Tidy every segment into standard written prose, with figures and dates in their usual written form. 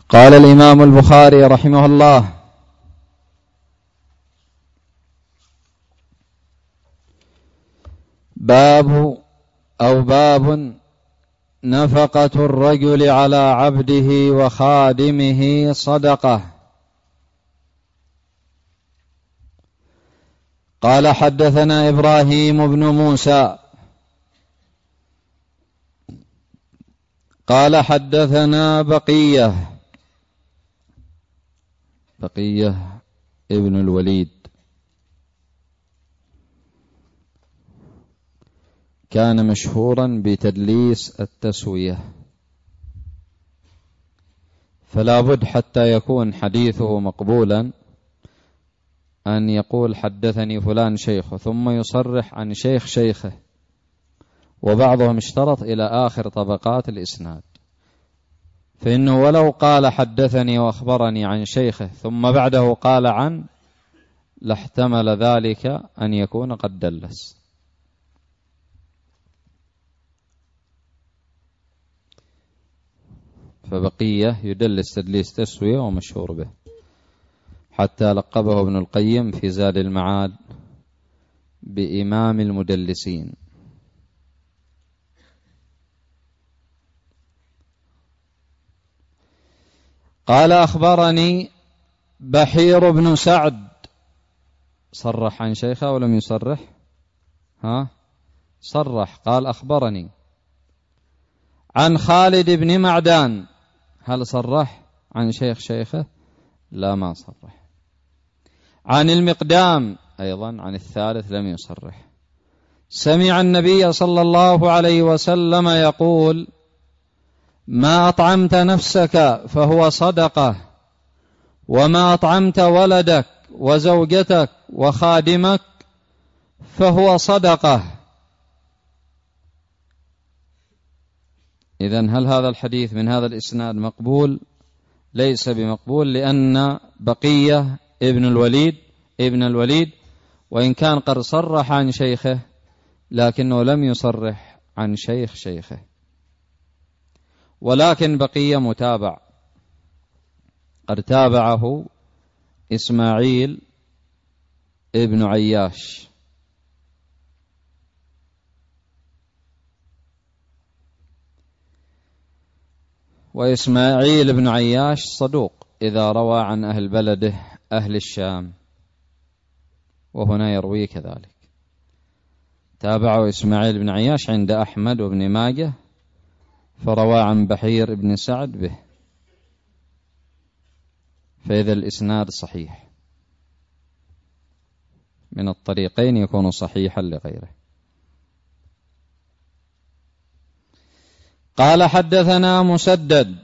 قال الإمام البخاري رحمه الله: باب نفقة الرجل على عبده وخادمه صدقة. قال: حدثنا إبراهيم بن موسى قال: حدثنا بقية ابن الوليد، كان مشهورا بتدليس التسوية، فلا بد حتى يكون حديثه مقبولا أن يقول: حدثني فلان شيخه، ثم يصرح عن شيخ شيخه، وبعضهم اشترط إلى آخر طبقات الإسناد، فإنه ولو قال حدثني وأخبرني عن شيخه ثم بعده قال عن، لاحتمل ذلك أن يكون قد دلس. فبقية يدلس تدليس تسوية ومشهور به، حتى لقبه ابن القيم في زاد المعاد بإمام المدلسين. قال: أخبرني بحير بن سعد. صرح عن شيخه ولم يصرح؟ صرح، قال: أخبرني. عن خالد بن معدان. هل صرح عن شيخه؟ لا، ما صرح. عن المقدام أيضا، عن الثالث لم يصرح. سمع النبي صلى الله عليه وسلم يقول: ما أطعمت نفسك فهو صدقة، وما أطعمت ولدك وزوجتك وخادمك فهو صدقة. إذن هل هذا الحديث من هذا الإسناد مقبول؟ ليس بمقبول، لأن بقية ابن الوليد وإن كان قد صرح عن شيخه لكنه لم يصرح عن شيخه، ولكن بقية متابع، قد تابعه إسماعيل ابن عياش، وإسماعيل بن عياش صدوق إذا روى عن أهل بلده أهل الشام، وهنا يروي كذلك. تابعه إسماعيل بن عياش عند أحمد وابن ماجه، فروى عن بحير بن سعد به، فإذا الإسناد صحيح من الطريقين يكون صحيحا لغيره. قال: حدثنا مسدد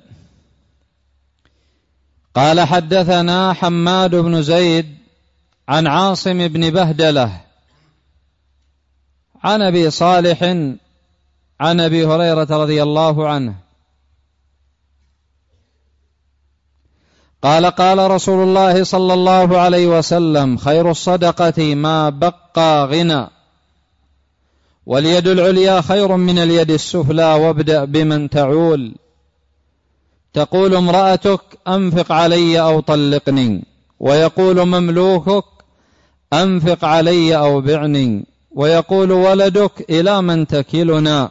قال: حدثنا حماد بن زيد عن عاصم بن بهدلة عن أبي صالح عن أبي هريرة رضي الله عنه قال: قال رسول الله صلى الله عليه وسلم: خير الصدقة ما بقى غنى، واليد العليا خير من اليد السفلى، وابدأ بمن تعول. تقول امرأتك: أنفق علي أو طلقني، ويقول مملوكك: أنفق علي أو بعني، ويقول ولدك: إلى من تكلنا.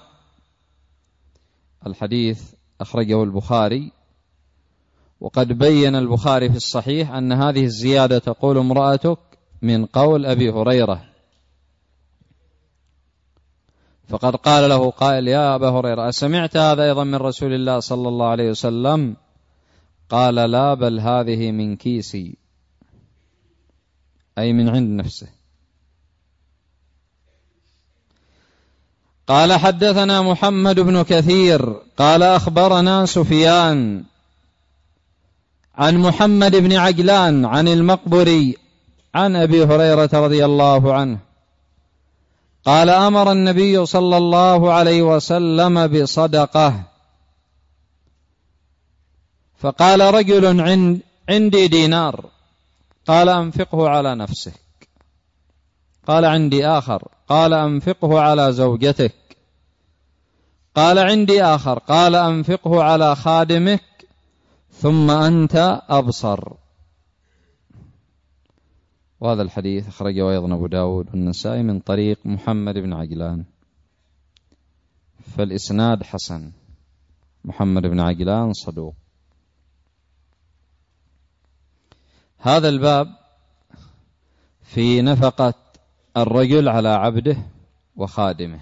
الحديث أخرجه البخاري، وقد بين البخاري في الصحيح أن هذه الزيادة تقول امرأتك من قول أبي هريرة، فقد قال له قائل: يا أبا هريرة، أسمعت هذا أيضا من رسول الله صلى الله عليه وسلم؟ قال: لا، بل هذه من كيسي، أي من عند نفسه. قال: حدثنا محمد بن كثير قال: أخبرنا سفيان عن محمد بن عجلان عن المقبري عن أبي هريرة رضي الله عنه قال: أمر النبي صلى الله عليه وسلم بصدقة، فقال رجل: عندي دينار. قال: أنفقه على نفسك. قال: عندي آخر. قال: أنفقه على زوجتك. قال: عندي آخر. قال: أنفقه على خادمك. ثم أنت أبصر. وهذا الحديث أخرجه أيضا أبو داود والنسائي من طريق محمد بن عجلان، فالإسناد حسن. محمد بن عجلان صدوق. هذا الباب في نفقة الرجل على عبده وخادمه،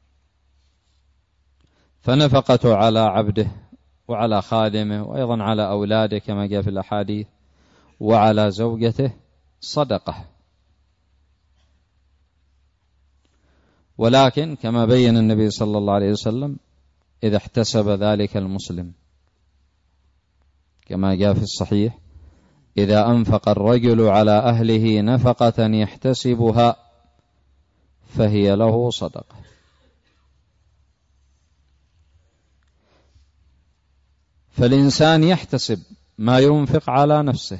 فنفقته على عبده وعلى خادمه وأيضا على أولاده كما جاء في الأحاديث وعلى زوجته صدقة، ولكن كما بين النبي صلى الله عليه وسلم إذا احتسب ذلك المسلم كما جاء في الصحيح: إذا أنفق الرجل على أهله نفقة يحتسبها فهي له صدقة. فالإنسان يحتسب ما ينفق على نفسه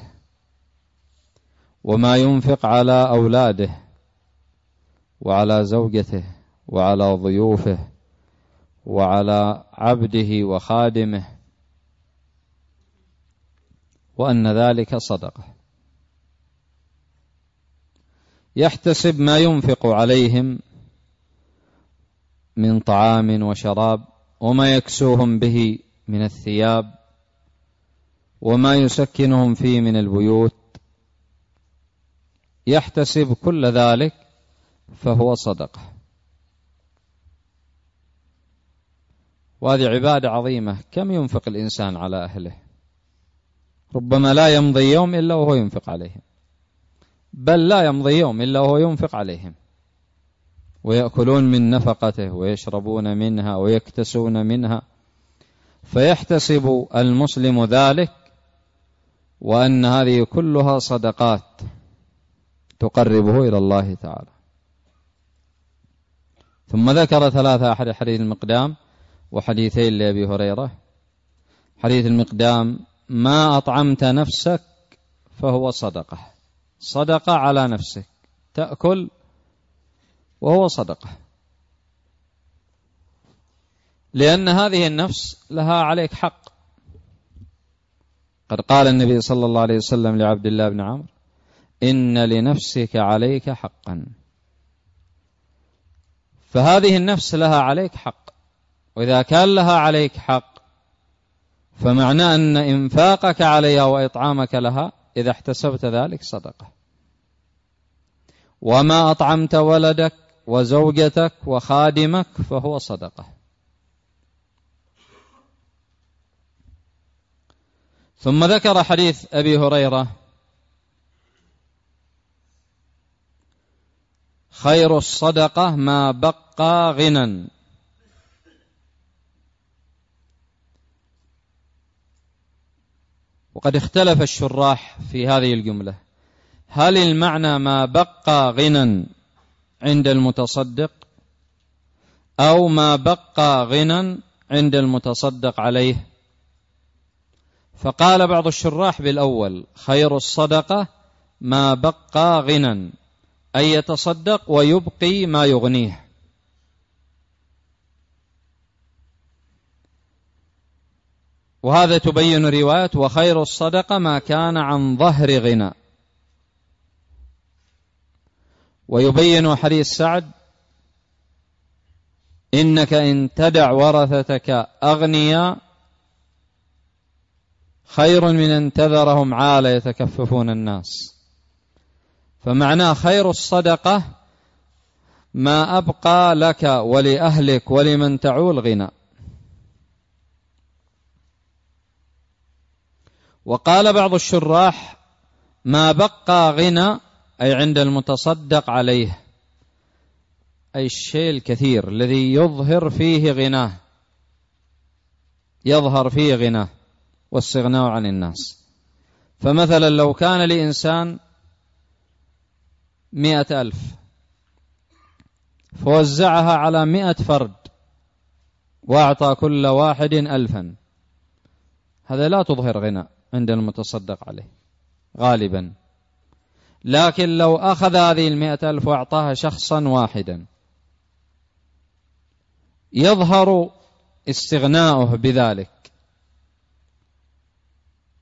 وما ينفق على أولاده وعلى زوجته وعلى ضيوفه وعلى عبده وخادمه، وأن ذلك صدقة. يحتسب ما ينفق عليهم من طعام وشراب وما يكسوهم به من الثياب وما يسكنهم فيه من البيوت، يحتسب كل ذلك فهو صدقة. وهذه عبادة عظيمة. كم ينفق الإنسان على أهله؟ ربما لا يمضي يوم إلا وهو ينفق عليهم، بل لا يمضي يوم إلا وهو ينفق عليهم، ويأكلون من نفقته ويشربون منها ويكتسون منها. فيحتسب المسلم ذلك، وأن هذه كلها صدقات تقربه إلى الله تعالى. ثم ذكر ثلاثة: حديث المقدام وحديثين لأبي هريرة. حديث المقدام: ما أطعمت نفسك فهو صدقة. صدقة على نفسك، تأكل وهو صدقة، لأن هذه النفس لها عليك حق. قد قال النبي صلى الله عليه وسلم لعبد الله بن عمرو: إن لنفسك عليك حقا. فهذه النفس لها عليك حق، وإذا كان لها عليك حق فمعنى أن إنفاقك عليها وإطعامك لها إذا احتسبت ذلك صدقة. وما أطعمت ولدك وزوجتك وخادمك فهو صدقة. ثم ذكر حديث أبي هريرة: خير الصدقة ما بقى غنى. وقد اختلف الشراح في هذه الجملة: هل المعنى ما بقى غنى عند المتصدق، أو ما بقى غنى عند المتصدق عليه؟ فقال بعض الشراح بالأول: خير الصدقة ما بقى غنى، أي يتصدق ويبقي ما يغنيه. وهذا تبين رواية: وخير الصدقة ما كان عن ظهر غنى. ويبين حديث سعد: إنك إن تدع ورثتك أغنياء خير من أن تذرهم عالة يتكففون الناس. فمعناه خير الصدقة ما أبقى لك ولأهلك ولمن تعول غنى. وقال بعض الشراح: ما بقى غنى أي عند المتصدق عليه، أي الشيء الكثير الذي يظهر فيه غناه، يظهر فيه غناه واستغناء عن الناس. فمثلا لو كان لإنسان 100,000 فوزعها على 100 فرد وأعطى كل واحد 1,000، هذا لا تظهر غنى عند المتصدق عليه غالبا. لكن لو أخذ هذه 100,000 وأعطاها شخصا واحدا يظهر استغناؤه بذلك،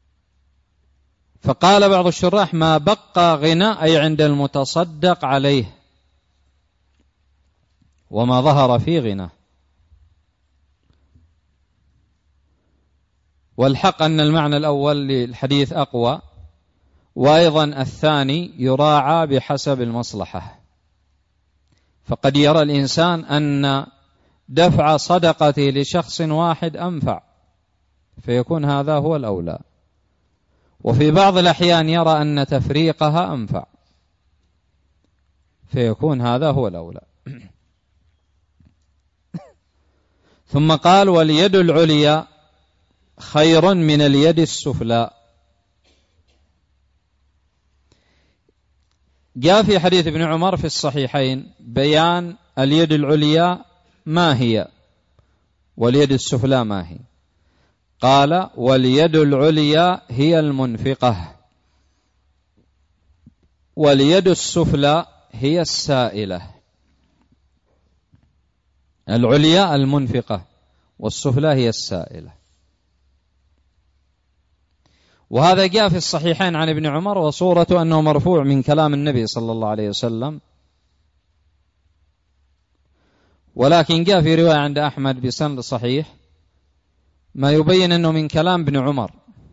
فقال بعض الشراح ما بقى غنى أي عند المتصدق عليه وما ظهر في غنى. والحق أن المعنى الأول للحديث أقوى، وأيضا الثاني يراعى بحسب المصلحة. فقد يرى الإنسان أن دفع صدقته لشخص واحد أنفع فيكون هذا هو الأولى، وفي بعض الأحيان يرى أن تفريقها أنفع فيكون هذا هو الأولى. ثم قال واليد العليا خير من اليد السفلى. جاء في حديث ابن عمر في الصحيحين بيان اليد العليا ما هي واليد السفلى ما هي. قال واليد العليا هي المنفقة واليد السفلى هي السائلة. العليا المنفقة والسفلى هي السائلة. وهذا جاء في الصحيحين عن ابن عمر، وصورة أنه مرفوع من كلام النبي صلى الله عليه وسلم، ولكن جاء في رواية عند أحمد بسند صحيح ما يبين أنه من كلام ابن عمر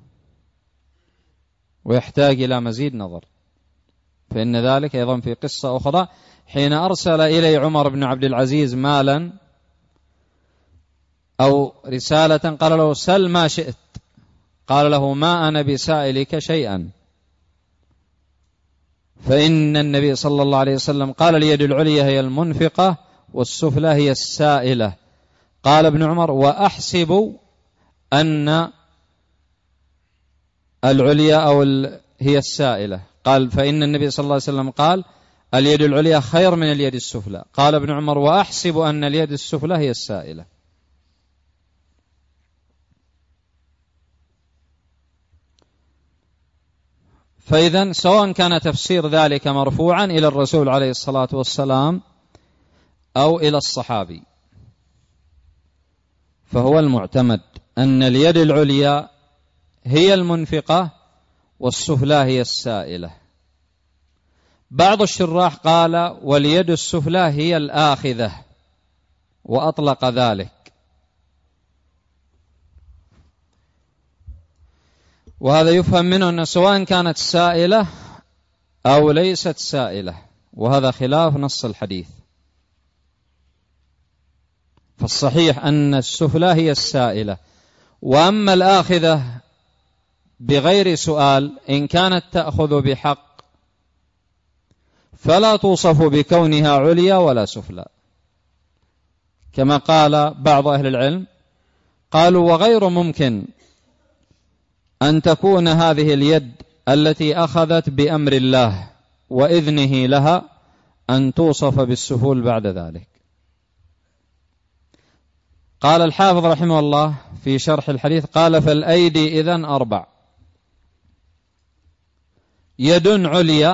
ويحتاج إلى مزيد نظر، فإن ذلك أيضا في قصة أخرى حين أرسل إلي عمر بن عبد العزيز مالا أو رسالة قال له سل ما شئت، قال له ما أنا بسائلك شيئا، فإن النبي صلى الله عليه وسلم قال اليد العليا هي المنفقة والسفلى هي السائلة. قال ابن عمر وأحسب أن العليا أو هي السائلة، قال فإن النبي صلى الله عليه وسلم قال اليد العليا خير من اليد السفلى. قال ابن عمر وأحسب أن اليد السفلى هي السائلة. فإذا سواء كان تفسير ذلك مرفوعا إلى الرسول عليه الصلاة والسلام أو إلى الصحابي فهو المعتمد أن اليد العليا هي المنفقة والسفلى هي السائلة. بعض الشراح قال واليد السفلى هي الآخذة وأطلق ذلك، وهذا يفهم منه أن سواء كانت سائلة أو ليست سائلة، وهذا خلاف نص الحديث. فالصحيح أن السفلى هي السائلة، وأما الآخذة بغير سؤال إن كانت تأخذ بحق فلا توصف بكونها عليا ولا سفلى، كما قال بعض أهل العلم قالوا وغير ممكن أن تكون هذه اليد التي أخذت بأمر الله وإذنه لها أن توصف بالسفول بعد ذلك. قال الحافظ رحمه الله في شرح الحديث قال فالأيدي إذن 4: يد عليا،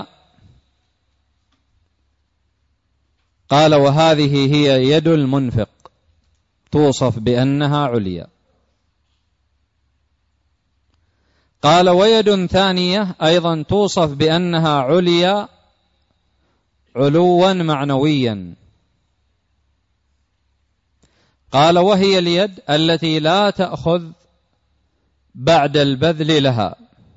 قال وهذه هي يد المنفق توصف بأنها عليا. قال ويد ثانية أيضا توصف بأنها عليا علوا معنويا. قال وهي اليد التي لا تأخذ بعد البذل لها،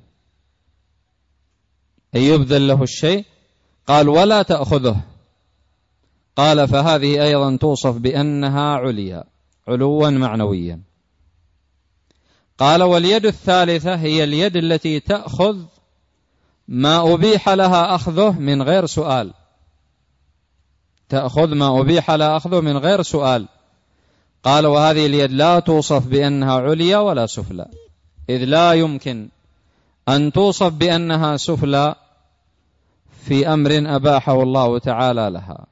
أي يبذل له الشيء قال ولا تأخذه، قال فهذه أيضا توصف بأنها عليا علوا معنويا. قال واليد الثالثة هي اليد التي تأخذ ما أبيح لها أخذه من غير سؤال، تأخذ ما أبيح لها أخذه من غير سؤال. قال وهذه اليد لا توصف بأنها عليا ولا سفلى، إذ لا يمكن أن توصف بأنها سفلى في أمر أباحه الله تعالى لها.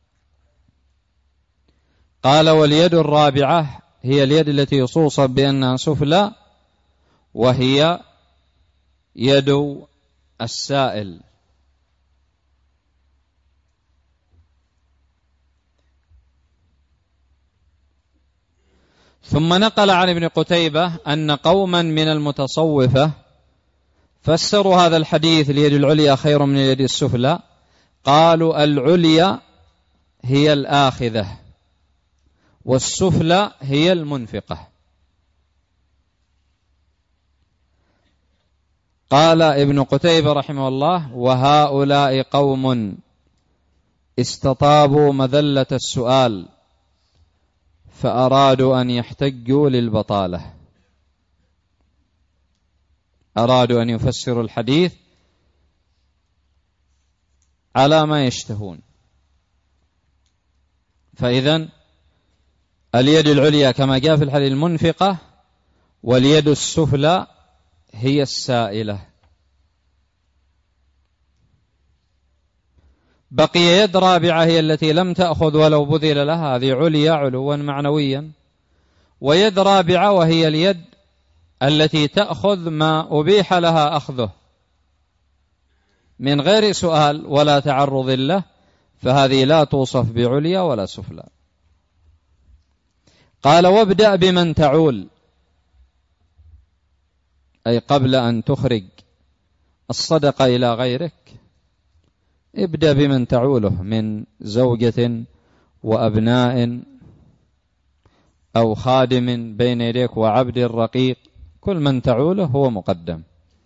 قال واليد الرابعة هي اليد التي توصف بأنها سفلى وهي يد السائل. ثم نقل عن ابن قتيبة أن قوما من المتصوفة فسروا هذا الحديث اليد العليا خير من اليد السفلى، قالوا العليا هي الآخذة والسفلى هي المنفقة. قال ابن قتيبة رحمه الله: وهؤلاء قوم استطابوا مذلة السؤال فأرادوا أن يحتجوا للبطالة، أرادوا أن يفسروا الحديث على ما يشتهون. فإذن اليد العليا كما جاء في الحديث المنفقة، واليد السفلى هي السائلة. بقي يد رابعة هي التي لم تأخذ ولو بذل لها، هذه عليا علوا معنويا، ويد رابعة وهي اليد التي تأخذ ما أبيح لها أخذه من غير سؤال ولا تعرض له، فهذه لا توصف بعليا ولا سفلى. قال: وابدأ بمن تعول، أي قبل أن تخرج الصدقة إلى غيرك ابدأ بمن تعوله من زوجة وأبناء أو خادم بين يديك وعبد رقيق، كل من تعوله هو مقدم.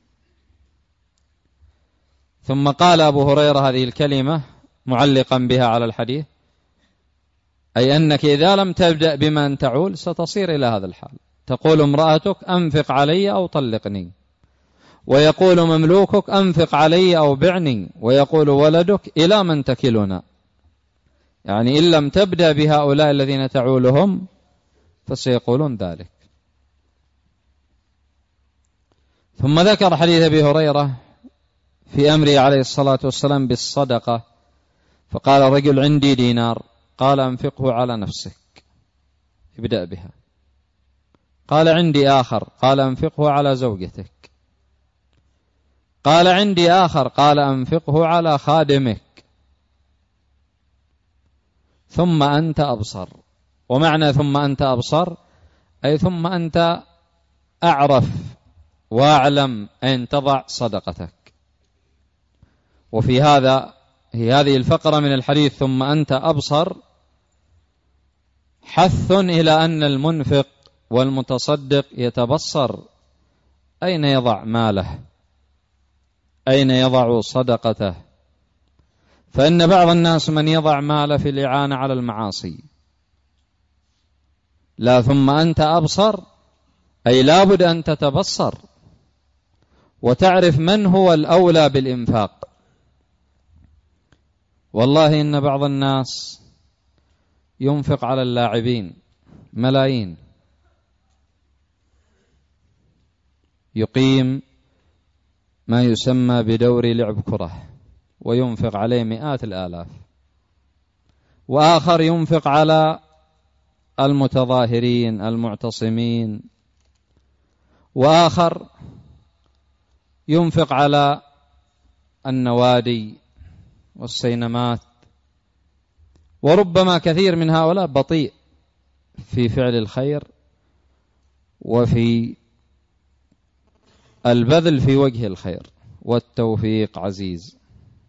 ثم قال أبو هريرة هذه الكلمة معلقا بها على الحديث، أي أنك إذا لم تبدأ بمن تعول ستصير إلى هذا الحال، تقول امرأتك أنفق علي أو طلقني، ويقول مملوكك أنفق علي أو بعني، ويقول ولدك إلى من تكلنا. يعني إن لم تبدأ بهؤلاء الذين تعولهم فسيقولون ذلك. ثم ذكر حديث أبي هريرة في أمره عليه الصلاة والسلام بالصدقة، فقال رجل: عندي دينار، قال: أنفقه على نفسك، ابدأ بها. قال: عندي آخر، قال: أنفقه على زوجتك. قال: عندي آخر، قال: أنفقه على خادمك. ثم أنت أبصر. ومعنى ثم أنت أبصر أي ثم أنت أعرف واعلم أين تضع صدقتك. وفي هذه الفقرة من الحديث ثم أنت أبصر حث إلى أن المنفق والمتصدق يتبصر أين يضع ماله، أين يضع صدقته. فإن بعض الناس من يضع ماله في الإعانة على المعاصي. لا، ثم أنت أبصر أي لابد أن تتبصر وتعرف من هو الأولى بالإنفاق. والله إن بعض الناس ينفق على اللاعبين ملايين، يقيم ما يسمى بدوري لعب كرة وينفق عليه مئات الآلاف، وآخر ينفق على المتظاهرين المعتصمين، وآخر ينفق على النوادي والسينمات. وربما كثير من هؤلاء بطيء في فعل الخير وفي البذل في وجه الخير، والتوفيق عزيز.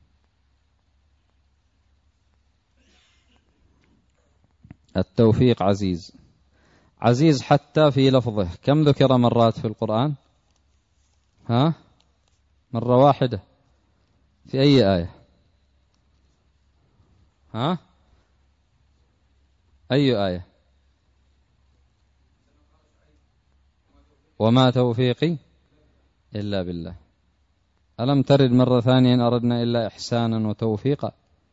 التوفيق عزيز، عزيز حتى في لفظه. كم ذكر مرات في القرآن؟ مرة واحدة. في أي آية؟ أي آية؟ وما توفيقي إلا بالله. ألم ترد مرة ثانية إن أردنا إلا إحسانا وتوفيقا،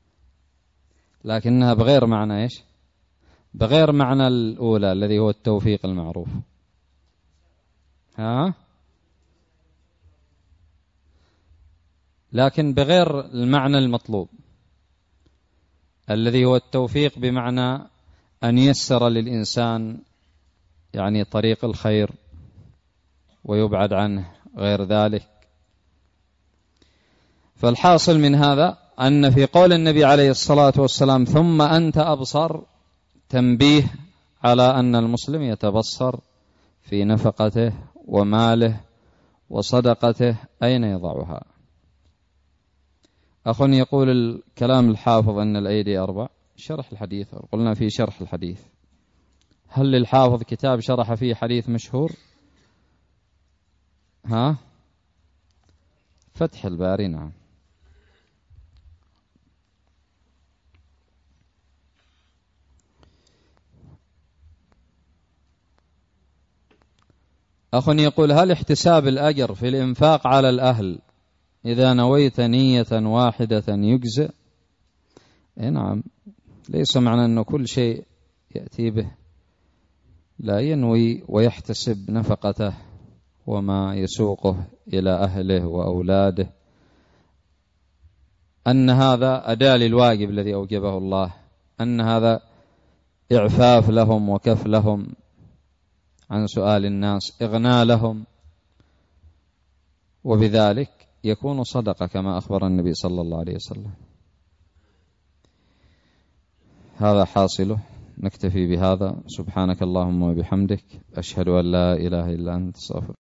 لكنها بغير معنى إيش؟ بغير معنى الأولى الذي هو التوفيق المعروف. لكن بغير المعنى المطلوب الذي هو التوفيق بمعنى أن ييسر للإنسان يعني طريق الخير ويبعد عنه غير ذلك. فالحاصل من هذا أن في قول النبي عليه الصلاة والسلام ثم أنت أبصر تنبيه على أن المسلم يتبصر في نفقته وماله وصدقته أين يضعها؟ أخ يقول الكلام الحافظ أن الأيدي 4. شرح الحديث، قلنا في شرح الحديث. هل للحافظ كتاب شرح فيه حديث مشهور؟ فتح الباري. نعم. أخ يقول هل احتساب الأجر في الإنفاق على الأهل إذا نويت نية واحدة يجزئ؟ نعم، ليس معنى أنه كل شيء يأتي به لا ينوي ويحتسب نفقته وما يسوقه إلى أهله وأولاده أن هذا أداة للواجب الذي أوجبه الله، أن هذا إعفاف لهم وكف لهم عن سؤال الناس، إغناء لهم، وبذلك يكون صدقة كما أخبر النبي صلى الله عليه وسلم. هذا حاصله. نكتفي بهذا. سبحانك اللهم وبحمدك، أشهد أن لا إله إلا أنت، استغفرك.